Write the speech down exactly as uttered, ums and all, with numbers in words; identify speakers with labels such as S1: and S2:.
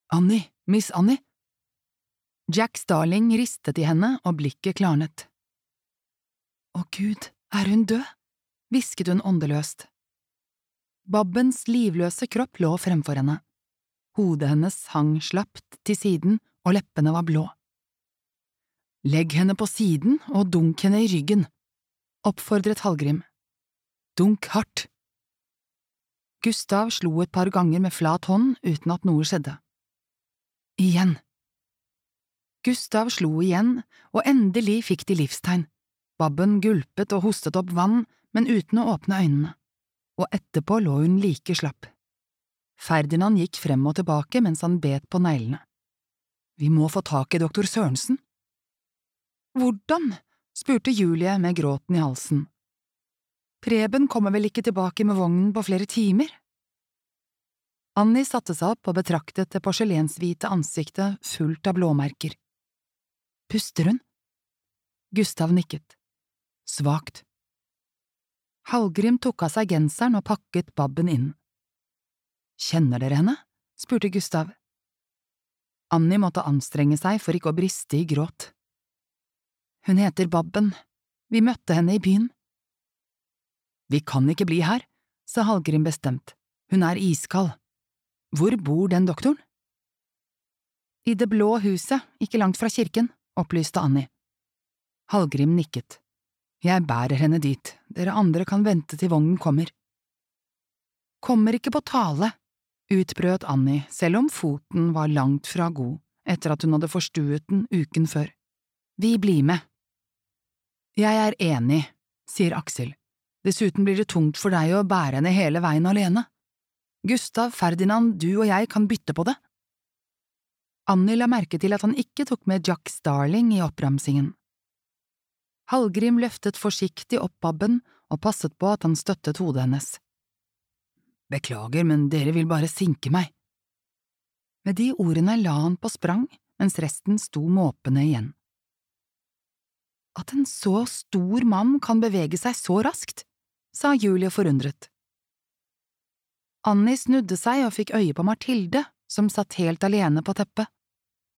S1: Annie, Miss Annie! Jack Starling ristet i henne, og blikket klarnet. Å Gud, er hun død? Hvisket hun åndeløst. Babbens livløse kropp lå fremfor henne. Hodet hennes hang slapt til siden, og leppene var blå. Legg henne på siden og dunk henne i ryggen, oppfordret Hallgrim. Dunk hardt. Gustav slo et par ganger med flat hånd uten at noe skjedde. Igjen. Gustav slo igjen, og endelig fikk de livstegn. Babben gulpet og hostet opp vann, men uten å åpne øynene, og etterpå lå hun like slapp. Ferdinand gikk frem og tilbake mens han bet på neglene. Vi må få tak i doktor Sørensen. Hvordan? Spurte Julie med gråten i halsen. Preben kommer vel ikke tilbake med vognen på flere timer? Annie satte seg opp og betraktet det porselenshvite ansiktet fullt av blåmerker. Puster hun? Gustav nikket. Svakt. Hallgrim tok av seg genseren og pakket Babben inn. Kjenner dere henne? Spurte Gustav. Annie måtte anstrenge seg for ikke å briste i gråt. Hun heter Babben. Vi møtte henne i byen. Vi kan ikke bli her, sa Hallgrim bestemt. Hun er iskald. Hvor bor den doktoren? I det blå huset, ikke langt fra kirken, opplyste Annie. Hallgrim nikket. Jeg bærer henne dit, dere andre kan vente til vognen kommer. Kommer ikke på tale, utbrøt Annie, selv om foten var langt fra god, etter at hun hadde forstuet den uken før. Vi blir med. Jeg er enig, sier Aksel. Dessuten blir det tungt for deg å bære henne hele veien alene. Gustav, Ferdinand, du og jeg kan bytte på det. Annie la merke til at han ikke tok med Jack Starling i oppramsingen. Hallgrim løftet forsiktig opp Babben og passet på at han støttet hodet hennes. Beklager, men dere vil bare sinke meg. Med de ordene la han på sprang, mens resten sto måpende igjen. At en så stor mann kan bevege seg så raskt, sa Julie forundret. Annie snudde seg og fikk øye på Mathilde, som satt helt alene på teppet.